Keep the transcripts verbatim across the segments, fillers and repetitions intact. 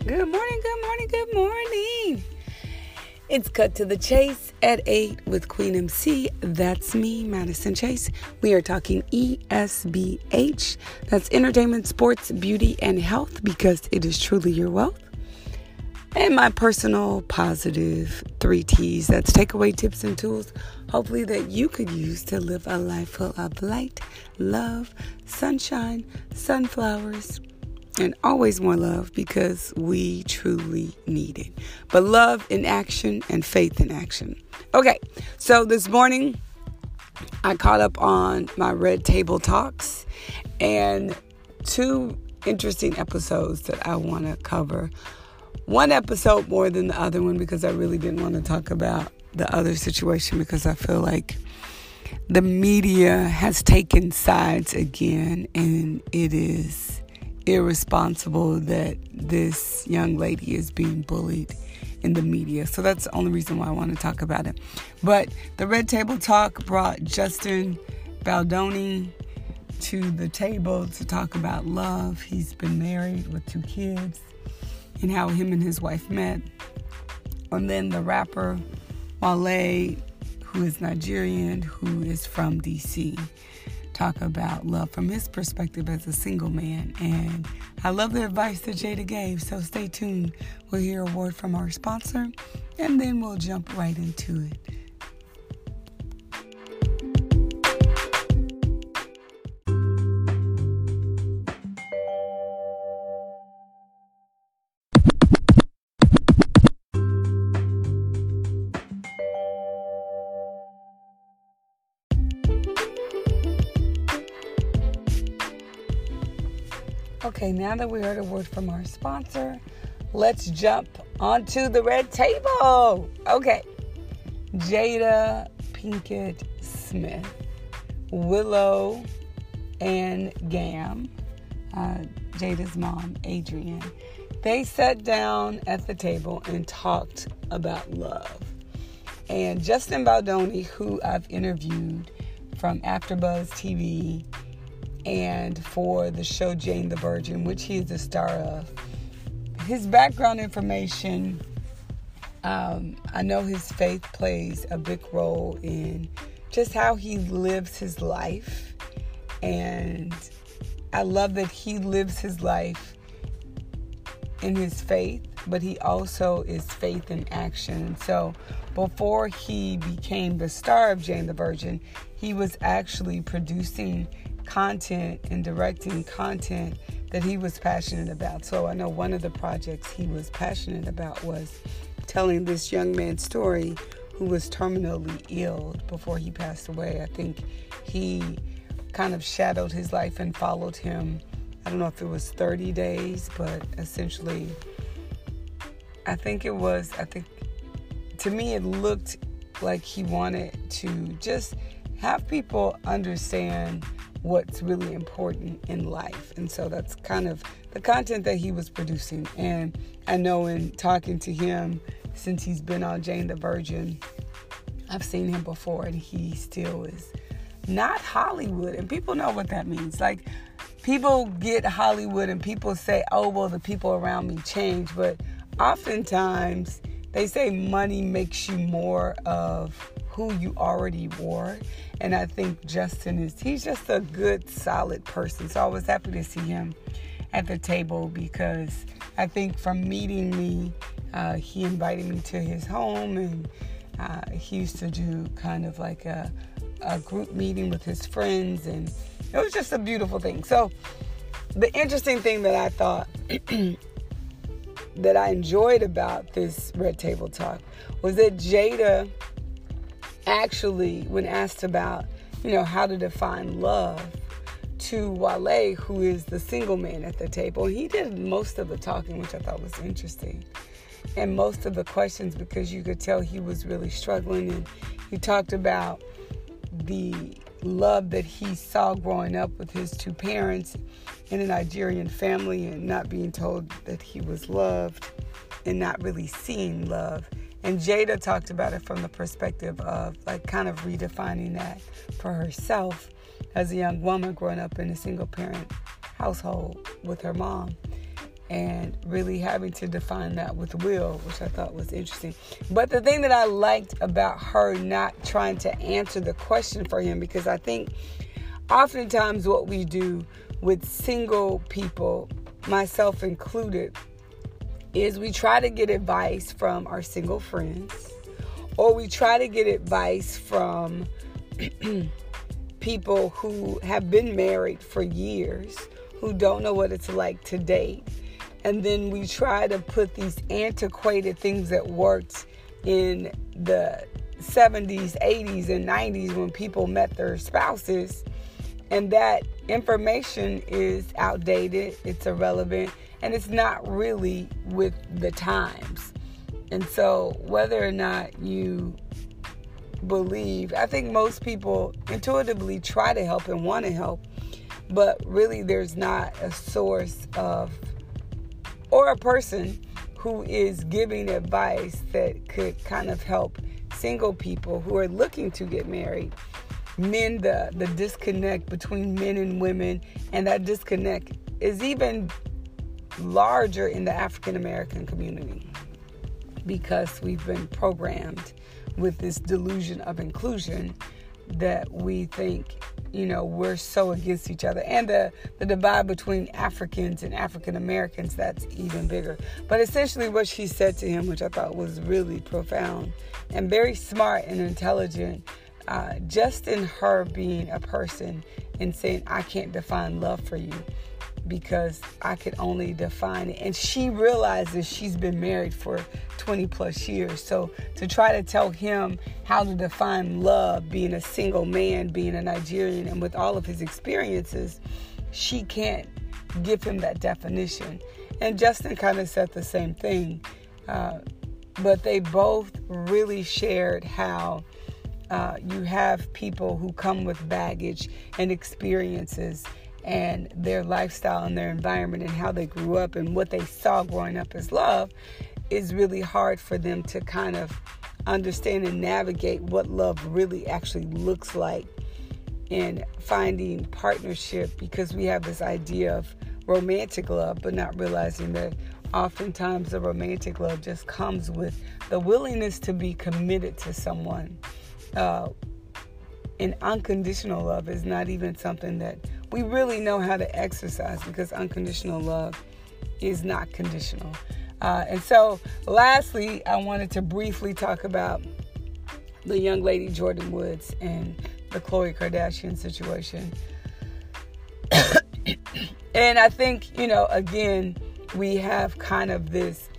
Good morning, good morning, good morning. It's Cut to the Chase at eight with Queen M C. That's me, Madison Chase. We are talking E S B H. That's entertainment, sports, beauty, and health, because it is truly your wealth. And my personal positive three T's. That's takeaway tips and tools, hopefully that you could use to live a life full of light, love, sunshine, sunflowers, and always more love, because we truly need it. But love in action and faith in action. Okay, so this morning I caught up on my Red Table Talks and two interesting episodes that I want to cover. One episode more than the other one because I really didn't want to talk about the other situation, because I feel like the media has taken sides again, and it is irresponsible that this young lady is being bullied in the media. So that's the only reason why I want to talk about it. But the Red Table Talk brought Justin Baldoni to the table to talk about love. He's been married with two kids and how him and his wife met. And then the rapper Wale, who is Nigerian, who is from D C, talk about love from his perspective as a single man. And I love the advice that Jada gave, so stay tuned. We'll hear a word from our sponsor, and then we'll jump right into it. Okay, now that we heard a word from our sponsor, let's jump onto the red table. Okay, Jada Pinkett Smith, Willow, and Gam, uh, Jada's mom, Adrienne, they sat down at the table and talked about love. And Justin Baldoni, who I've interviewed from AfterBuzz T V, and for the show Jane the Virgin, which he is the star of. His background information, um, I know his faith plays a big role in just how he lives his life. And I love that he lives his life in his faith, but he also is faith in action. So before he became the star of Jane the Virgin, he was actually producing content and directing content that he was passionate about. So I know one of the projects he was passionate about was telling this young man's story who was terminally ill before he passed away. I think he kind of shadowed his life and followed him. I don't know if it was thirty days, but essentially I think it was, I think to me it looked like he wanted to just have people understand what's really important in life. And so that's kind of the content that he was producing. And I know in talking to him, since he's been on Jane the Virgin, I've seen him before, and he still is not Hollywood. And people know what that means. Like, people get Hollywood and people say, oh, well, the people around me change. But oftentimes they say money makes you more of who you already were. And I think Justin is, he's just a good, solid person. So I was happy to see him at the table, because I think from meeting me, uh, he invited me to his home, and uh, he used to do kind of like a, a group meeting with his friends, and it was just a beautiful thing. So the interesting thing that I thought that I enjoyed about this Red Table Talk was that Jada actually, when asked about, you know, how to define love to Wale, who is the single man at the table, he did most of the talking, which I thought was interesting, and most of the questions, because you could tell he was really struggling. And he talked about the love that he saw growing up with his two parents in a Nigerian family, and not being told that he was loved and not really seeing love. And Jada talked about it from the perspective of like kind of redefining that for herself as a young woman growing up in a single parent household with her mom. and really having to define that with will, which I thought was interesting. But the thing that I liked about her not trying to answer the question for him, because I think oftentimes what we do with single people, myself included, is we try to get advice from our single friends, or we try to get advice from people who have been married for years, who don't know what it's like to date. And then we try to put these antiquated things that worked in the seventies, eighties, and nineties when people met their spouses. And that information is outdated, it's irrelevant, and it's not really with the times. And so whether or not you believe, I think most people intuitively try to help and want to help, but really there's not a source of, or a person who is giving advice that could kind of help single people who are looking to get married mend the, the disconnect between men and women. And that disconnect is even larger in the African American community, because we've been programmed with this delusion of inclusion that we think, you know, we're so against each other. And the, the divide between Africans and African Americans, that's even bigger. But essentially what she said to him, which I thought was really profound and very smart and intelligent, uh, just in her being a person and saying, I can't define love for you because I could only define it. And she realizes she's been married for twenty plus years. So to try to tell him how to define love, being a single man, being a Nigerian, and with all of his experiences, she can't give him that definition. And Justin kind of said the same thing. Uh, but they both really shared how uh, you have people who come with baggage and experiences and their lifestyle and their environment and how they grew up and what they saw growing up as love is really hard for them to kind of understand and navigate what love really actually looks like in finding partnership, because we have this idea of romantic love, but not realizing that oftentimes the romantic love just comes with the willingness to be committed to someone. Uh, and unconditional love is not even something that we really know how to exercise, because unconditional love is not conditional. Uh, and so lastly, I wanted to briefly talk about the young lady Jordyn Woods and the Khloe Kardashian situation. And I think, you know, again, we have kind of this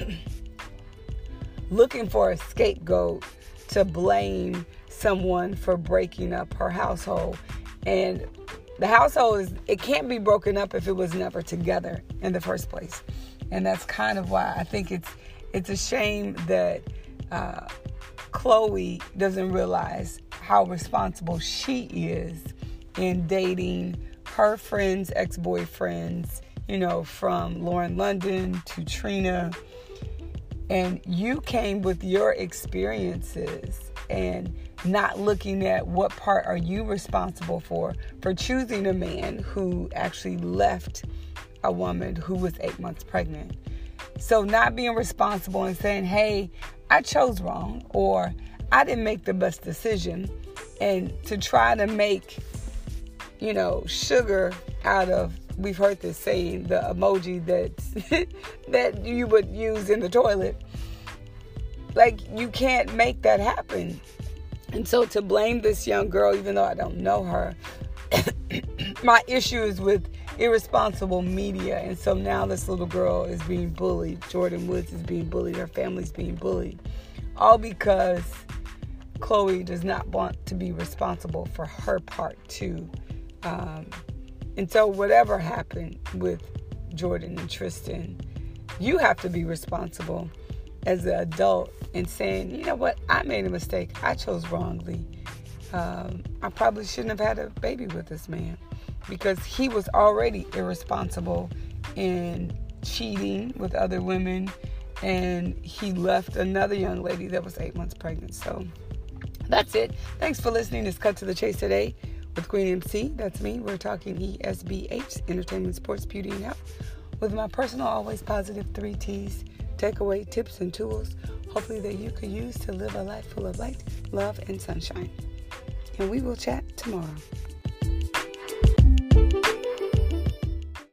looking for a scapegoat to blame someone for breaking up her household. And the household is, it can't be broken up if it was never together in the first place. And that's kind of why I think it's it's a shame that uh, Khloe doesn't realize how responsible she is in dating her friends' ex-boyfriends, you know, from Lauren London to Trina. And you came with your experiences and not looking at what part are you responsible for, for choosing a man who actually left a woman who was eight months pregnant. So not being responsible and saying, hey, I chose wrong, or I didn't make the best decision. And to try to make, you know, sugar out of, we've heard this saying, the emoji that that you would use in the toilet. Like, you can't make that happen. And so to blame this young girl, even though I don't know her, my issue is with irresponsible media. And so now this little girl is being bullied. Jordyn Woods is being bullied. Her family's being bullied. All because Khloe does not want to be responsible for her part too. Um, and so whatever happened with Jordyn and Tristan, you have to be responsible as an adult and saying, you know what, I made a mistake. I chose wrongly. Um, I probably shouldn't have had a baby with this man, because he was already irresponsible in cheating with other women, and he left another young lady that was eight months pregnant. So that's it. Thanks for listening. It's Cut to the Chase today with Queen M C. That's me. We're talking E S B H, Entertainment, Sports, Beauty, and Health. with my personal, always positive three T's, takeaway tips and tools, hopefully that you could use to live a life full of light, love, and sunshine. And we will chat tomorrow.